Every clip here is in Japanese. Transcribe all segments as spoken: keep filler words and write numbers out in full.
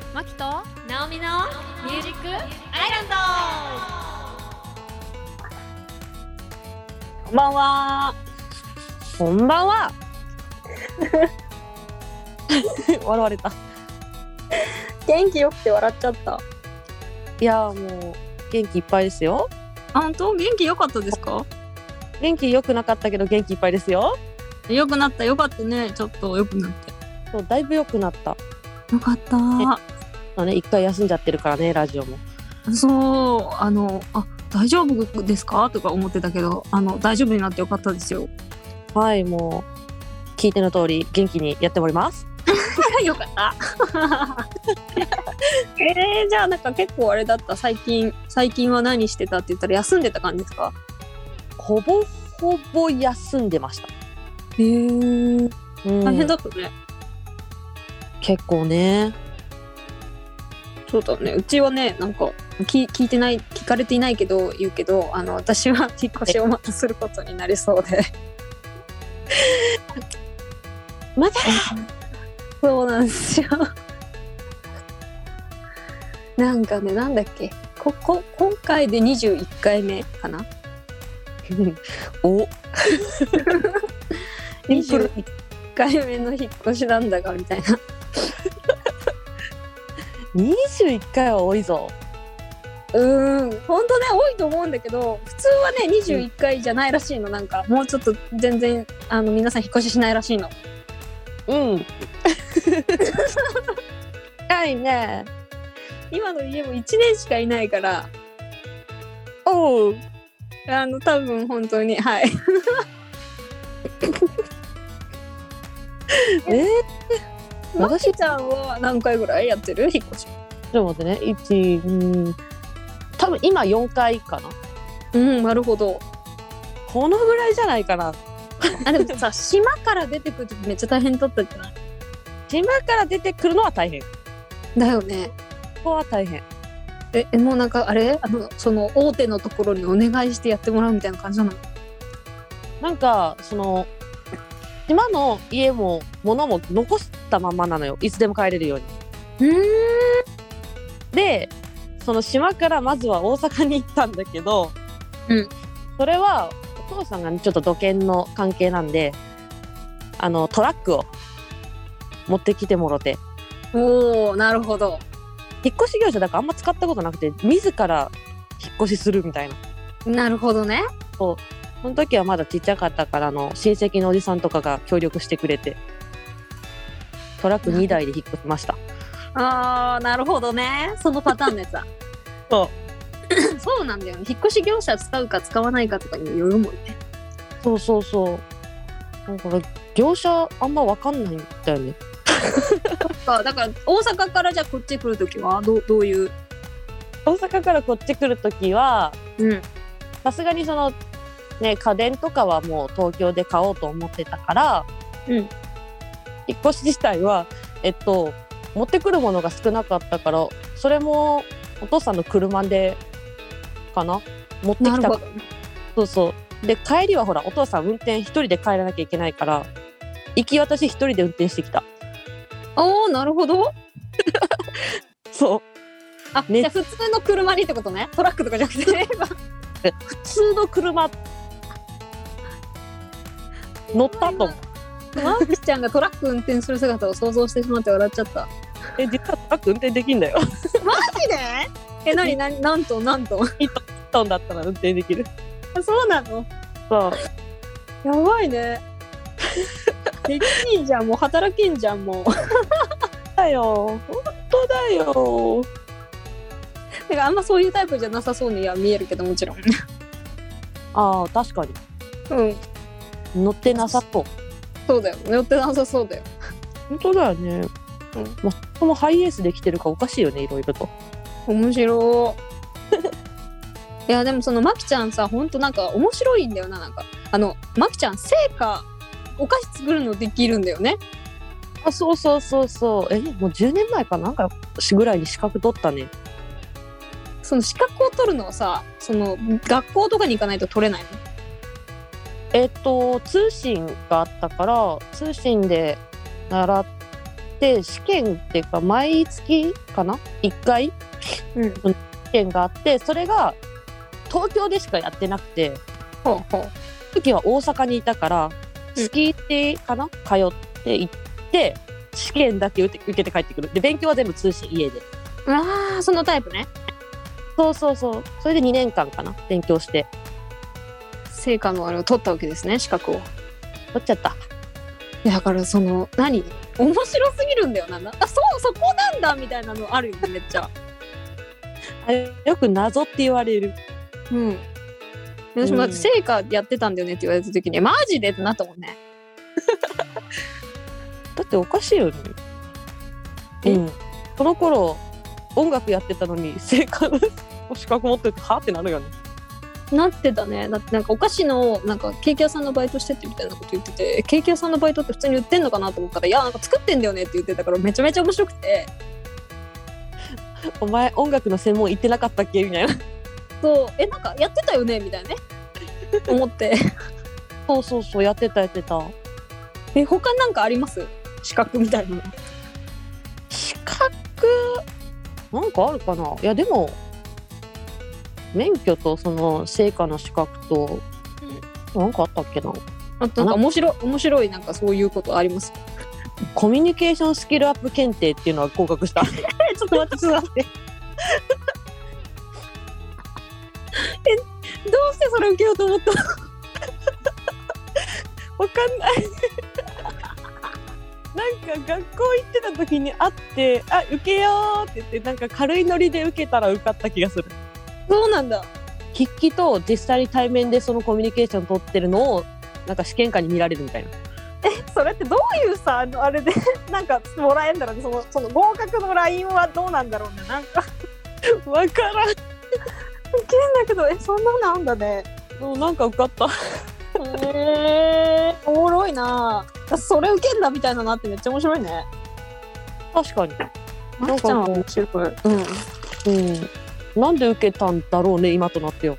マキとナオミのミュージックアイランド。 こんばんは。 こんばんは笑われた。 元気よくて笑っちゃった。 いやもう元気いっぱいですよ。 あ、本当？元気良かったですか？ 元気良くなかったけど元気いっぱいですよ。 良くなった、良かったね。ちょっと良くなって。 そうだいぶ良くなった。 良かった。 ね、一回休んじゃってるからね、ラジオも。 そう、あの、あ、大丈夫ですかとか思ってたけど、あの大丈夫になってよかったですよ。 はい、もう聞いての通り元気にやっております。 よかったえー、じゃあなんか結構あれだった。最近最近は何してたって言ったら休んでた感じですか？ ほぼほぼ休んでました。 へー、うん、大変だったね。 結構ね。 そうだね。うちはね、なんか聞, 聞いてない聞かれていないけど言うけど、あの私は引っ越しをまたすることになりそうでまたそうなんですよなんかね、なんだっけ、ここ今回でにじゅういっかいめかなおにじゅういっかいめの引っ越しなんだがみたいなにじゅういっかいは多いぞ。 うーん、ほんとね、多いと思うんだけど、普通はねにじゅういっかいじゃないらしいの。なんかもうちょっと全然あの皆さん引っ越ししないらしいの。 うん近いね。 今の家もいちねんしかいないから、 おう、 あの多分本当にはいえーマキちゃんは何回ぐらいやってる引っ越し？ ちょっと待ってね、いち、うん、多分今よんかいかな。 うん、なるほど。 このぐらいじゃないかな。 あ、でもさ島から出てくるときめっちゃ大変だったじゃない？ 島から出てくるのは大変。 だよね。 ここは大変。 え、えもうなんかあれ、あのその大手のところにお願いしてやってもらうみたいな感じなの？ なんかその島の家も物も残したままなのよ。いつでも帰れるように。 うーん。 でその島からまずは大阪に行ったんだけど、 うん、 それはお父さんが、ね、ちょっと土建の関係なんで、あのトラックを持ってきてもろて。 おー、なるほど。 引っ越し業者だからあんま使ったことなくて、自ら引っ越しするみたいな。 なるほどね。 そう、その時はまだちっちゃかったから、の親戚のおじさんとかが協力してくれてトラックにだいで引っ越しました。 あー、なるほどね。そのパターンのやつだそうそうなんだよね。引っ越し業者使うか使わないかとかにもよるもんね。 そうそうそう。だから業者あんま分かんないんだよねだから大阪からじゃあこっち来るときはどう、どういう？ 大阪からこっち来るときはうんさすがにそのね、家電とかはもう東京で買おうと思ってたから、 うん、 引っ越し自体はえっと持ってくるものが少なかったから、それもお父さんの車でかな持ってきた。そうそうで、帰りはほらお父さん運転一人で帰らなきゃいけないから、行き私一人で運転してきた。 おー、なるほどそうあ、ね、じゃあ普通の車にってことね。トラックとかじゃなくて普通の車乗ったと。 マーキちゃんがトラック運転する姿を想像してしまって笑っちゃった。 え、実はトラック運転できんだよマジで？え、なになに、なんとなんといっトンだったら運転できる。 そうなの？ そうやばいねできんじゃん、もう働けんじゃん、もうだよ、本当だよ。 だからあんまそういうタイプじゃなさそうには見えるけど、もちろんああ、確かにうん、 乗ってなさそう。 そうだよ、乗ってなさそうだよ。 本当だよね。うん、まあ、そのハイエースで来てるかおかしいよね、いろいろと。 面白いいやでもそのマキちゃんさ、ほんとなんか面白いんだよな。なんかあのマキちゃん製菓お菓子作るのできるんだよね。 あ、そうそうそうそう。え、もうじゅうねんまえかなんかぐらいに資格取ったね。 その資格を取るのはさ、その学校とかに行かないと取れないの？ えっと通信があったから通信で習っで試験っていうか毎月かないっかい、 うん、 試験があって、それが東京でしかやってなくて、 ほうほう、 時は大阪にいたから月いちかな、通って行って試験だけ受けて帰ってくる。で勉強は全部通信家で。 ああ、そのタイプね。 そうそうそう。それでにねんかんかな勉強して成果のあれを取ったわけですね、資格を。 取っちゃった。 いやだからその何面白すぎるんだよな。あ、そうそこなんだみたいなのあるよね、めっちゃ。 あれよく謎って言われる。 うん。私もだって成果やってたんだよねって言われた時に、マジでってなったもんね。 だっておかしいよね。 え、 うん、この頃音楽やってたのに成果の資格持っててはってなるよね。 なってたね。だってなんかお菓子のなんかケーキ屋さんのバイトしてってみたいなこと言ってて、ケーキ屋さんのバイトって普通に売ってんのかなと思ったら、いやなんか作ってんだよねって言ってたから、めちゃめちゃ面白くて、 お前音楽の専門行ってなかったっけみたいな。 そう、えなんかやってたよねみたいなね思ってそうそうそう、やってたやってた。 え、他なんかあります？資格みたいなの。 資格なんかあるかな。いやでも免許とその成果の資格と、うん、なんかあったっけな。 あとなんか面白い面白いなんかそういうことあります？ コミュニケーションスキルアップ検定っていうのは合格した。ちょっと待ってちょっと待ってえ、どうしてそれ受けようと思ったの？ わかんないなんか学校行ってた時に会ってあ受けようって言ってなんか軽いノリで受けたら受かった気がする。 そうなんだ。 筆記と実際に対面でそのコミュニケーション取ってるのをなんか試験官に見られるみたいな。 え、それってどういうさ、あのあれでなんかもらえんだろうね。そのその合格のラインはどうなんだろうね。なんかわからん。受けんだけど、え、そんなのあんだね。 もうなんか受かった。 へー、おもろいな。それ受けんだみたいなのあってめっちゃ面白いね。 確かに。 なんか面白い。うん。 うん。なんで受けたんだろうね今となってよ。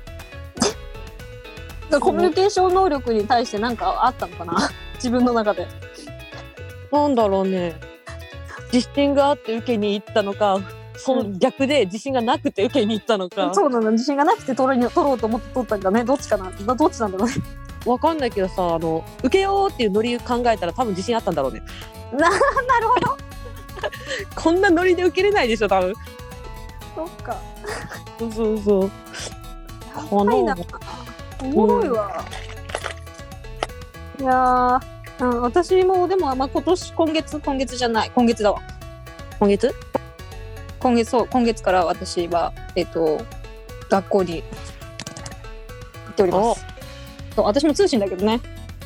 コミュニケーション能力に対して何かあったのかな自分の中で。 なんだろうね。自信があって受けに行ったのか、その逆で自信がなくて受けに行ったのか。 うん、そうなの。自信がなくて取ろう取ろうと思って取ったんだね。どっちかな。どっちなんだろうね。 わかんないけどさ、あの受けようっていうノリ考えたら多分自信あったんだろうね。 な, なるほど。 こんなノリで受けれないでしょ多分。 そっか。 そうそうそう。 かな。おもろいわ。うん、いやー、うん、私もでも、まあ、今年今月今月じゃない今月だわ。 今月？ 今月そう今月から私はえっと学校に行っております。そう、私も通信だけどね。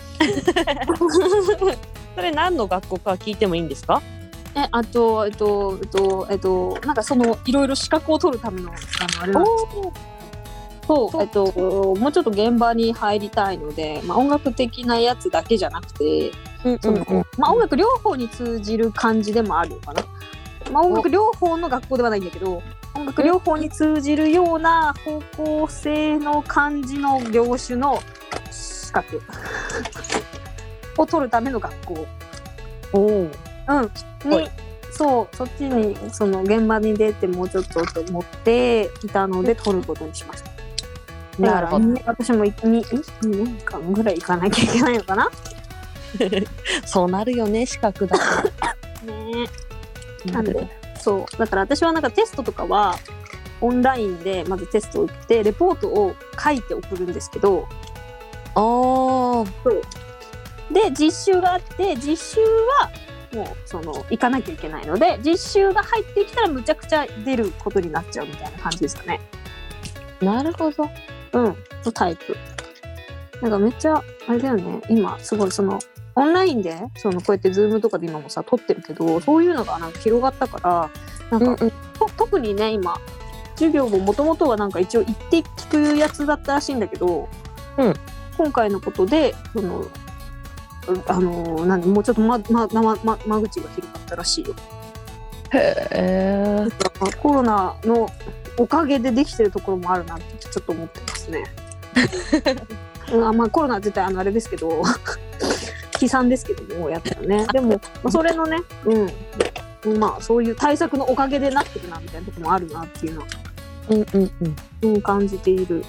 それ何の学校か聞いてもいいんですか？ え、あとえっとえっとえっとなんかそのいろいろ資格を取るためのあのあれなんですけど。そう、えっともうちょっと現場に入りたいので、まあ、音楽的なやつだけじゃなくて、うんうんうん、そのまあ、音楽両方に通じる感じでもあるのかな。まあ、音楽両方の学校ではないんだけど、音楽両方に通じるような方向性の感じの業種の資格を取るための学校。 おー、 うん、にそうそっちにその現場に出てもうちょっとと思っていたので取ることにしました。だから、ね、私も 2, にねんかんぐらい行かなきゃいけないのかな。 そうなるよね資格だからね。なんでそうだから私はなんかテストとかはオンラインでまずテストを打ってレポートを書いて送るんですけど、 あー、 そうで実習があって実習はもうその行かなきゃいけないので実習が入ってきたらむちゃくちゃ出ることになっちゃうみたいな感じですかね。 なるほど。 うん、のタイプ。なんかめっちゃあれだよね。今すごいそのオンラインでそのこうやってズームとかで今もさ撮ってるけど、そういうのがなんか広がったからなんか、うんうん、特にね今授業ももともとはなんか一応行って聞くやつだったらしいんだけど、うん、今回のことでそのあのなんでもうちょっとまままま間口が広かったらしいよ。 へえ。 コロナのおかげでできてるところもあるなってちょっと思ってますね。あ、まあコロナ自体あのあれですけど悲惨ですけどもやったらねでも、まあ、それのねうんまあそういう対策のおかげでなってるなみたいなところもあるなっていうのは、 うんうんうん。 うん、感じている。 いっ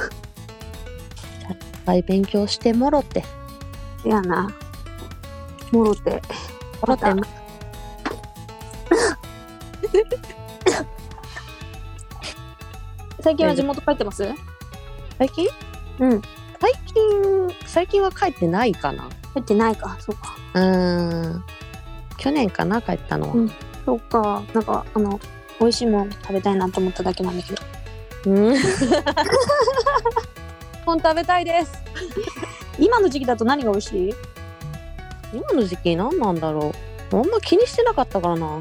ぱい勉強してもろって。 いやなもろてもろてま最近は地元帰ってます？ 最近うん最近、最近は帰ってないかな。 帰ってないか。そうかうーん。去年かな、帰ったのは。 うんそうか。なんかあの美味しいもの食べたいなと思っただけなんだけど。 うん。本食べたいです。 今の時期だと何が美味しい？ 今の時期何なんだろう。あんま気にしてなかったからな。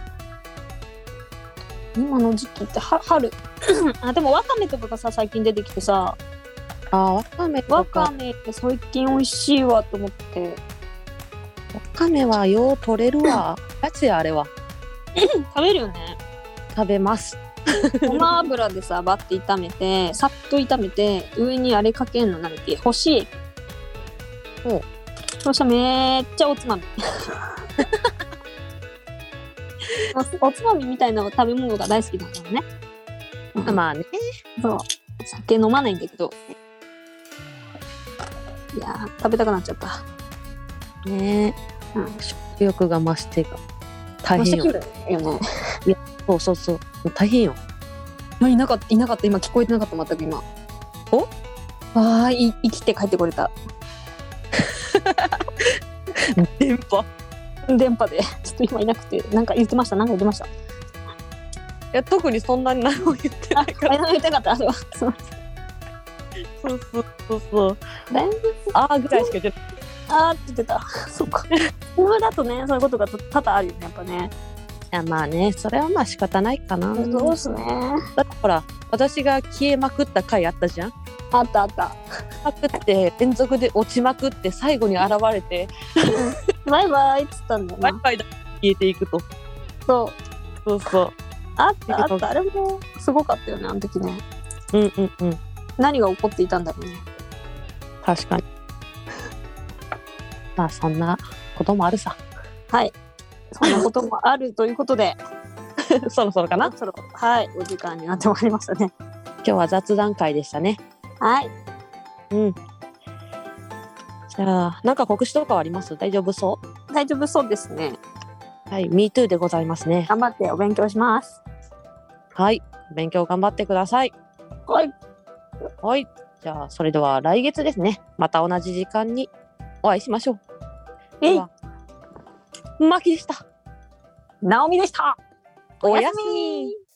今の時期っては春あでもわかめとかがさ最近出てきてさ、 あー、わかめとわか。 かめって最近美味しいわと思って。 わかめはよう取れるわ。やつやあれは。 食べるよね。 食べます。 ごま油でさバッて炒めてさっと炒めて上にあれかけんのなんだっけ干しエビ。 おうそしたらめっちゃおつまみおおつまみみたいな食べ物が大好きなんだよね、うん、 まあね。 そう酒飲まないんだけどいやー食べたくなっちゃった。 ねえ、 うん、 食欲が増してが大変よ。 よね。 そうそうそう。大変よ。 あいなかったいなかった今聞こえてなかった全く今。 お？ ああい生きて帰ってこれた。 電波。 電波でちょっと今いなくてなんか言ってましたなんか言ってました。 いや特にそんなに何も言ってないから。 あ、言ってなかった。そうそうそうそうそうそう。 だいぶあーぐらいしか言ってない。 あーって言ってた。そうか。それだとねそういうことが多々あるよねやっぱね。 いやまあね、それはまあ仕方ないかな。 そうですね。 だってほら、私が消えまくった回あったじゃん。 あったあった。 まくって連続で落ちまくって最後に現れてバイバイっつったんだよな。 バイバイだ消えていくと。 そう。 そうそう。 あったあった。あれもすごかったよねあの時ね。 うんうんうん。 何が起こっていたんだろうね。 確かに。まあそんなこともあるさ。 はい。そんなこともあるということでそろそろかな。 そろはいお時間になってまいりましたね。 今日は雑談会でしたね。 はい。 うん。じゃあなんか告知とかはあります？大丈夫そ大丈夫そうですね。 う？はい、ミートゥー でございますね。 頑張ってお勉強します。 はい、勉強頑張ってください。 はい。 はい。じゃあそれでは来月ですね。また同じ時間にお会いしましょう。 えい。 ではマキでした。 ナオミでした。 おやすみ。